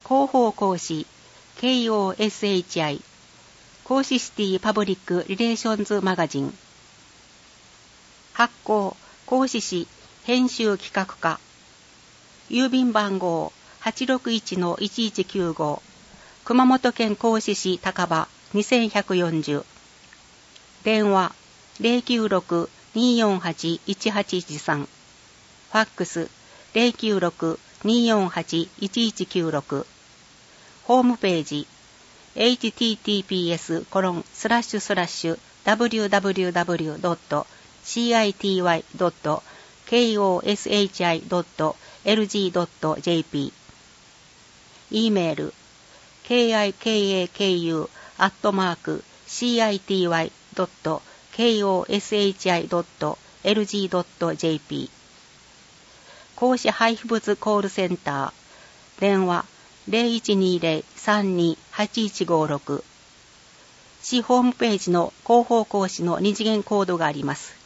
広報講師 KOSHI 講師シティパブリックリレーションズマガジン。発行講師誌編集企画課。郵便番号 861-1195 熊本県合志市高場2140。電話 096-248-1813。ファックス 096-248-1196。ホームページ https://www.city.koshi.lg.jp。 E メール kikaku@city.koshi.lg.jp。 講師配布物コールセンター。電話 0120-32-8156。市ホームページの広報講師の二次元コードがあります。